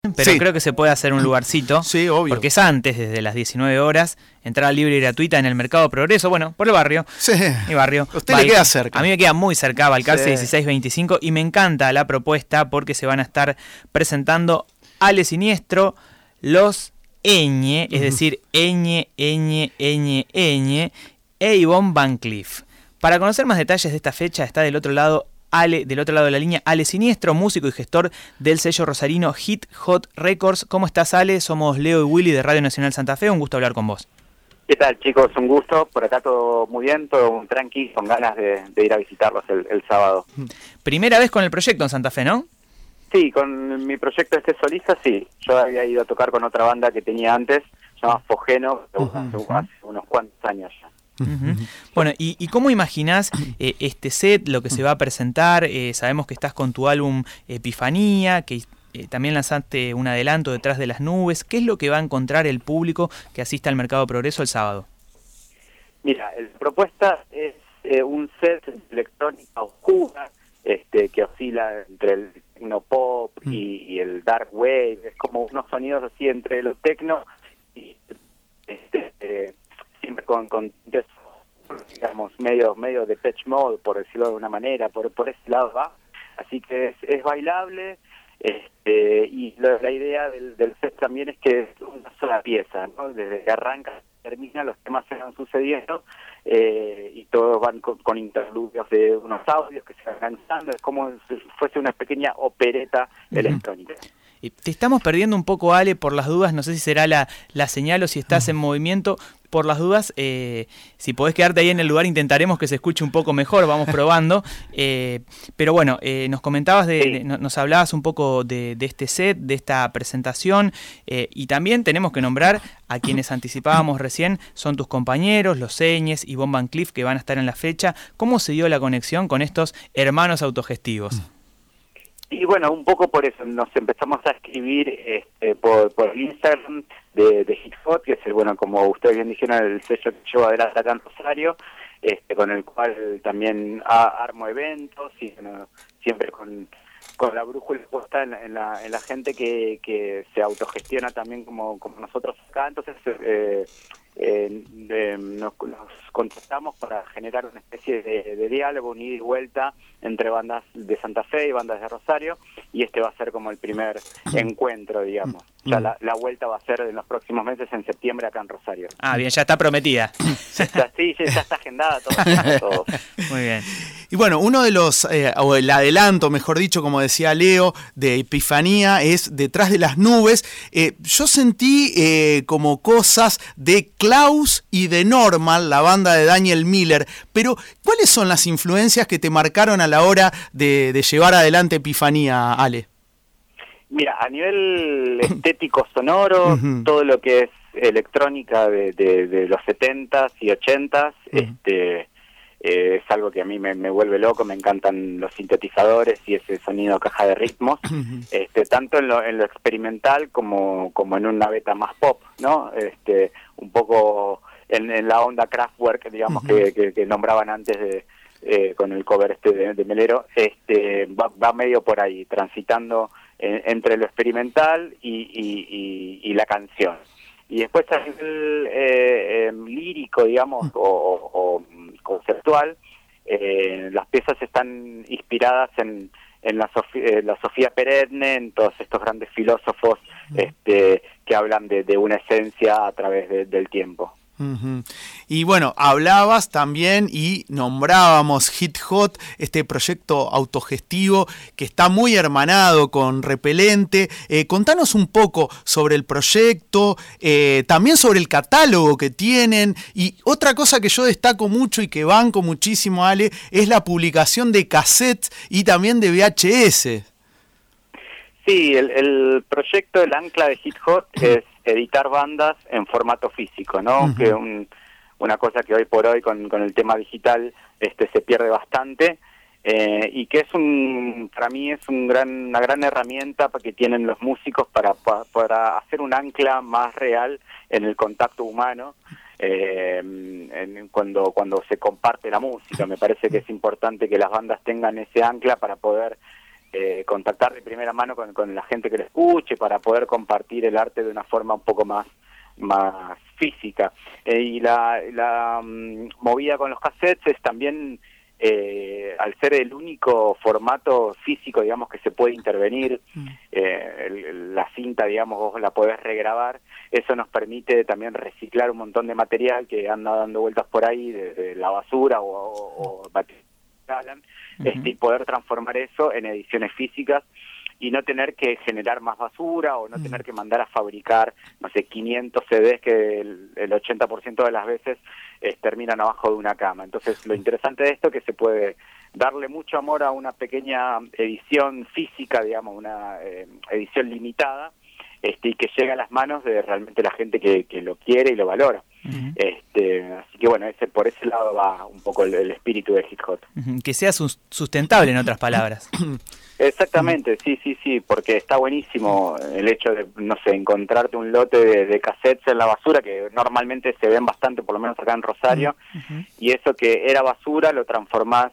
pero Sí. creo que se puede hacer un lugarcito. Sí, obvio. Porque es antes, desde las 19 horas, entrada libre y gratuita en el Mercado Progreso, bueno, por el barrio. Sí. Mi barrio. A usted le queda cerca. A mí me queda muy cerca, Balcarce Sí. 1625, y me encanta la propuesta porque se van a estar presentando Ale Siniestro, Los Eñe, es decir, Eñe, e Ivonne Van Cleef. Para conocer más detalles de esta fecha está del otro lado de la línea, Ale Siniestro, músico y gestor del sello rosarino Hit Hot Records. ¿Cómo estás, Ale? Somos Leo y Willy de Radio Nacional Santa Fe, un gusto hablar con vos. ¿Qué tal, chicos? Un gusto. Por acá todo muy bien, todo un tranqui, con ganas de ir a visitarlos el sábado. Primera vez con el proyecto en Santa Fe, ¿no? Sí, con mi proyecto solista, sí. Yo había ido a tocar con otra banda que tenía antes, se llama Fogeno, hace unos cuantos años ya. Bueno, ¿y cómo imaginás este set, lo que se va a presentar? Sabemos que estás con tu álbum Epifanía, que también lanzaste un adelanto, Detrás de las Nubes. ¿Qué es lo que va a encontrar el público que asista al Mercado Progreso el sábado? Mira, la propuesta es un set de electrónica oscura, que oscila entre el techno pop y el dark wave. Es como unos sonidos así entre lo techno y siempre con digamos medio de Depeche Mode, por decirlo de alguna manera, por ese lado va. Así que es bailable, y la idea del set también es que es una sola pieza, ¿no? Desde que arranca hasta que termina, los temas se van sucediendo, y todos van con interludios de unos audios que se van lanzando. Es como si fuese una pequeña opereta electrónica. Te estamos perdiendo un poco, Ale, por las dudas, no sé si será la señal o si estás en movimiento. Por las dudas, si podés quedarte ahí en el lugar, intentaremos que se escuche un poco mejor, vamos probando. Pero bueno, nos comentabas, nos hablabas un poco de este set, de esta presentación, y también tenemos que nombrar a quienes anticipábamos recién, son tus compañeros, Los Eñes y Ivonne Van Cleef, que van a estar en la fecha. ¿Cómo se dio la conexión con estos hermanos autogestivos? Y bueno, un poco por eso nos empezamos a escribir por Instagram de Hit Hot, que es como ustedes bien dijeron, el sello que llevo adelante acá en Rosario, con el cual también armo eventos y siempre con la brújula puesta en la gente que se autogestiona también como nosotros acá. Entonces nos contactamos para generar una especie de diálogo, un ida y vuelta entre bandas de Santa Fe y bandas de Rosario, y va a ser como el primer encuentro, digamos. Ya la vuelta va a ser en los próximos meses, en septiembre, acá en Rosario. Ah, bien, ya está prometida. Sí, ya está agendada todo. Muy bien. Y bueno, uno de los, o el adelanto, mejor dicho, como decía Leo, de Epifanía es Detrás de las Nubes. Yo sentí como cosas de Klaus y de Normal, la banda de Daniel Miller, pero ¿cuáles son las influencias que te marcaron a la hora de llevar adelante Epifanía, Ale? Mira, a nivel estético sonoro, todo lo que es electrónica de los 70s y 80s, es algo que a mí me vuelve loco. Me encantan los sintetizadores y ese sonido caja de ritmos, tanto en lo experimental como en una beta más pop, ¿no? Un poco en la onda Kraftwerk, digamos, que nombraban antes con el cover de Melero, va medio por ahí, transitando entre lo experimental y la canción. Y después a nivel lírico, digamos, o conceptual, las piezas están inspiradas en la Sofía Perenne, en todos estos grandes filósofos que hablan de una esencia a través del tiempo. Y bueno, hablabas también y nombrábamos Hit Hot, este proyecto autogestivo que está muy hermanado con Repelente. Contanos un poco sobre el proyecto, también sobre el catálogo que tienen, y otra cosa que yo destaco mucho y que banco muchísimo, Ale, es la publicación de cassettes y también de VHS. Sí, el proyecto, el ancla de Hit Hot es editar bandas en formato físico, ¿no? Que una cosa que hoy por hoy con el tema digital se pierde bastante, y que para mí es una gran herramienta que tienen los músicos para hacer un ancla más real en el contacto humano, cuando se comparte la música. Me parece que es importante que las bandas tengan ese ancla para poder contactar de primera mano con la gente que lo escuche para poder compartir el arte de una forma un poco más física. Y la movida con los cassettes es también, al ser el único formato físico, digamos, que se puede intervenir, la cinta, digamos, vos la podés regrabar, eso nos permite también reciclar un montón de material que anda dando vueltas por ahí, de la basura o material, y poder transformar eso en ediciones físicas y no tener que generar más basura o no tener que mandar a fabricar, no sé, 500 CDs que el 80% de las veces terminan abajo de una cama. Entonces, lo interesante de esto es que se puede darle mucho amor a una pequeña edición física, digamos, una edición limitada, y que llega a las manos de realmente la gente que lo quiere y lo valora. Así que bueno, por ese lado va un poco el espíritu de Hit Hot. Que sea sustentable, en otras palabras. Exactamente, sí, porque está buenísimo el hecho de, no sé, encontrarte un lote de cassettes en la basura, que normalmente se ven bastante, por lo menos acá en Rosario, y eso que era basura lo transformás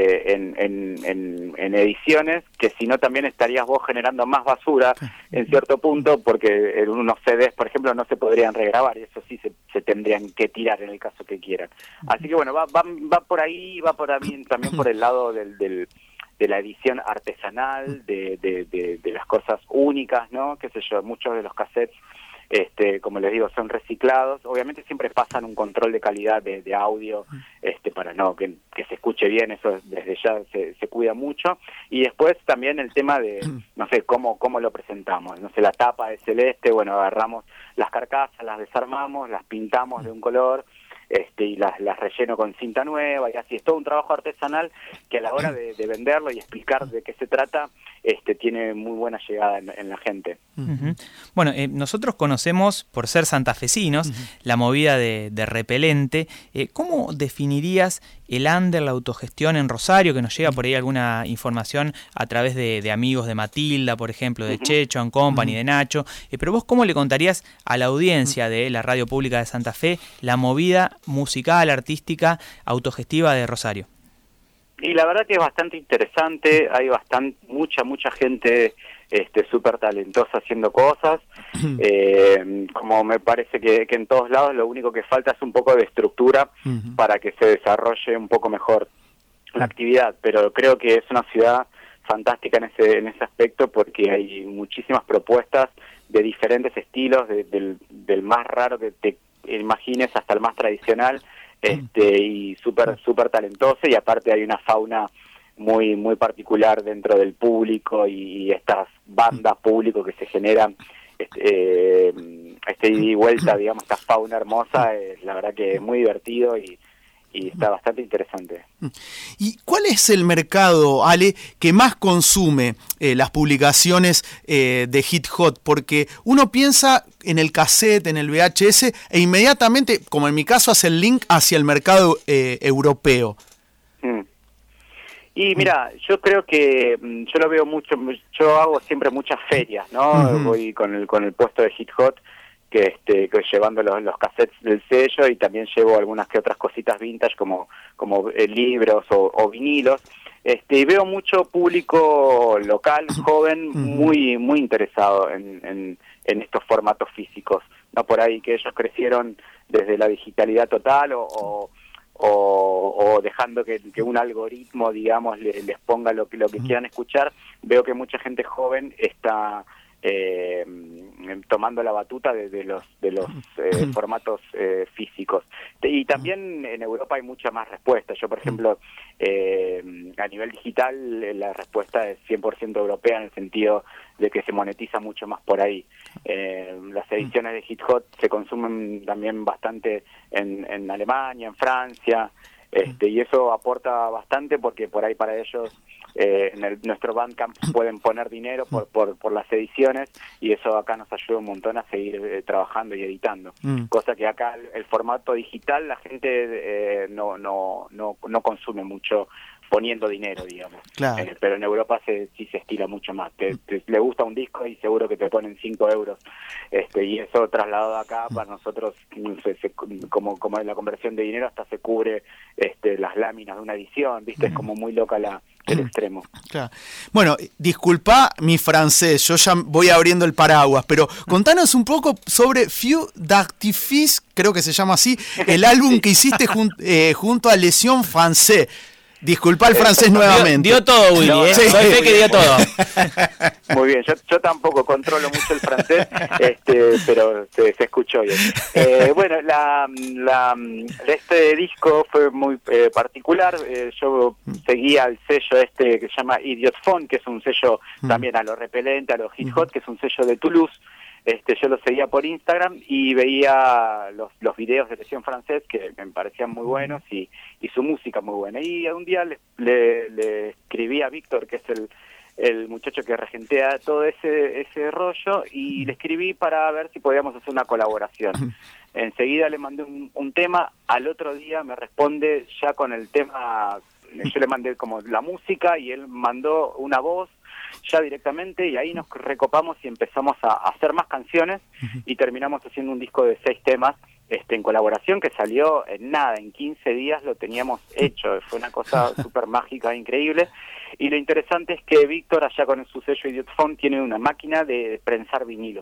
en ediciones, que si no también estarías vos generando más basura en cierto punto, porque en unos CDs, por ejemplo, no se podrían regrabar, y eso sí se tendrían que tirar en el caso que quieran. Así que bueno, va por ahí, va por ahí, también por el lado de la edición artesanal, de las cosas únicas, ¿no? Qué sé yo, muchos de los cassettes, como les digo, son reciclados. Obviamente siempre pasan un control de calidad de audio, para que se escuche bien, eso desde ya se cuida mucho. Y después también el tema de, no sé, cómo lo presentamos. No sé, la tapa es celeste, bueno, agarramos las carcasas, las desarmamos, las pintamos de un color, y las relleno con cinta nueva, y así es todo un trabajo artesanal que a la hora de venderlo y explicar de qué se trata, tiene muy buena llegada en la gente. Bueno, nosotros conocemos, por ser santafesinos, la movida de Repelente. ¿Cómo definirías el under, la autogestión en Rosario? Que nos llega por ahí alguna información a través de amigos de Matilda, por ejemplo, de Checho and Company, de Nacho. Pero vos, ¿cómo le contarías a la audiencia de la Radio Pública de Santa Fe la movida musical, artística, autogestiva de Rosario? Y la verdad que es bastante interesante, hay mucha gente súper talentosa haciendo cosas, como me parece que en todos lados lo único que falta es un poco de estructura para que se desarrolle un poco mejor la actividad, pero creo que es una ciudad fantástica en ese aspecto, porque hay muchísimas propuestas de diferentes estilos, del más raro que te imagines hasta el más tradicional, y súper talentoso, y aparte hay una fauna muy particular dentro del público y estas bandas público que se generan, ida y vuelta, digamos, esta fauna hermosa, la verdad que es muy divertido y está bastante interesante. ¿Y cuál es el mercado, Ale, que más consume las publicaciones de Hit Hot? Porque uno piensa en el cassette, en el VHS, e inmediatamente, como en mi caso, hace el link hacia el mercado europeo. Y mira, yo creo que yo lo veo mucho, yo hago siempre muchas ferias, ¿no? Voy con el puesto de Hit Hot, que llevando los cassettes del sello, y también llevo algunas que otras cositas vintage como libros o vinilos, y veo mucho público local, joven, muy interesado en estos formatos físicos, no por ahí que ellos crecieron desde la digitalidad total o dejando que un algoritmo, digamos, les ponga lo que quieran escuchar. Veo que mucha gente joven está tomando la batuta de los formatos físicos. Y también en Europa hay mucha más respuesta. Yo, por ejemplo, a nivel digital, la respuesta es 100% europea, en el sentido de que se monetiza mucho más por ahí. Las ediciones de Hit Hot se consumen también bastante en Alemania, en Francia, y eso aporta bastante, porque por ahí para ellos nuestro Bandcamp pueden poner dinero por las ediciones, y eso acá nos ayuda un montón a seguir trabajando y editando, cosa que acá el formato digital la gente no consume mucho poniendo dinero, digamos. Claro. Pero en Europa sí se estila mucho más. Le gusta un disco y seguro que te ponen 5 euros. Y eso trasladado acá, para nosotros, como en la conversión de dinero, hasta se cubre las láminas de una edición, ¿viste? Es como muy loca la extremo. Claro. Bueno, disculpa mi francés, yo ya voy abriendo el paraguas, pero contanos un poco sobre Feu d'Artifice, creo que se llama así, el álbum que hiciste junto a Les Sions Français. Disculpa el francés nuevamente. Dio todo, Willy, No, Soy fe que dio todo. Muy bien, yo tampoco controlo mucho el francés, pero se escuchó bien. Bueno, este disco fue muy particular. Yo seguía el sello que se llama Idiot Phone, que es un sello también a lo repelente, a lo hit hot, que es un sello de Toulouse. Yo lo seguía por Instagram y veía los videos de Les Sions Français que me parecían muy buenos y su música muy buena. Y un día le escribí a Víctor, que es el muchacho que regentea todo ese rollo, y le escribí para ver si podíamos hacer una colaboración. Enseguida le mandé un tema, al otro día me responde ya con el tema, yo le mandé como la música y él mandó una voz ya directamente, y ahí nos recopamos y empezamos a hacer más canciones y terminamos haciendo un disco de 6 temas en colaboración que salió en nada, en 15 días lo teníamos hecho. Fue una cosa súper mágica, increíble. Y lo interesante es que Víctor, allá con su sello Idiot Phone, tiene una máquina de prensar vinilos,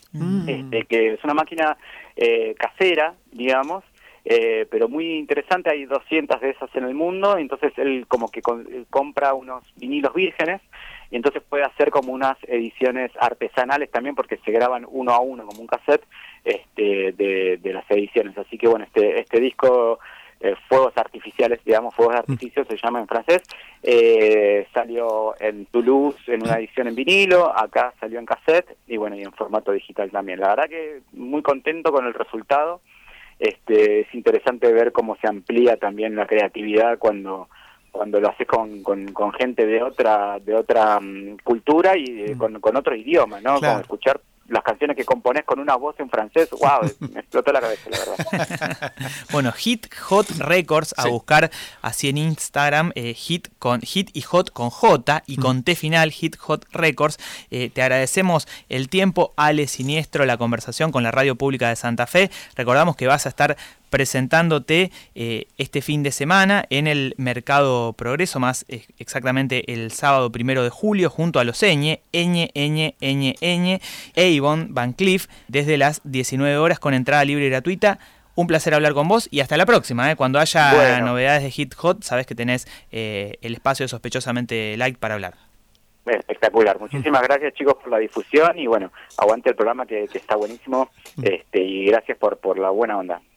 que es una máquina casera, digamos, pero muy interesante. Hay 200 de esas en el mundo. Entonces él como que compra unos vinilos vírgenes y entonces puede hacer como unas ediciones artesanales también, porque se graban uno a uno como un cassette de las ediciones. Así que bueno, este disco, Fuegos Artificiales, digamos, Fuegos de Artificio se llama en francés, salió en Toulouse en una edición en vinilo, acá salió en cassette y bueno, y en formato digital también. La verdad que muy contento con el resultado. Es interesante ver cómo se amplía también la creatividad cuando lo haces con gente de otra cultura y con otro idioma, ¿no? Claro. Como escuchar las canciones que componés con una voz en francés, wow, me explotó la cabeza, la verdad. Bueno, Hit Hot Records, a buscar así en Instagram, Hit y Hot con J y con T final, Hit Hot Records. Te agradecemos el tiempo, Ale Siniestro, la conversación con la Radio Pública de Santa Fe. Recordamos que vas a estar presentándote este fin de semana en el Mercado Progreso, más exactamente el sábado 1 de julio, junto a los e Yvonne Van Cleef, desde las 19 horas con entrada libre y gratuita. Un placer hablar con vos y hasta la próxima. Cuando haya novedades de Hit Hot, sabés que tenés el espacio de Sospechosamente Light para hablar. Espectacular. Muchísimas gracias, chicos, por la difusión y bueno, aguante el programa que está buenísimo, y gracias por la buena onda.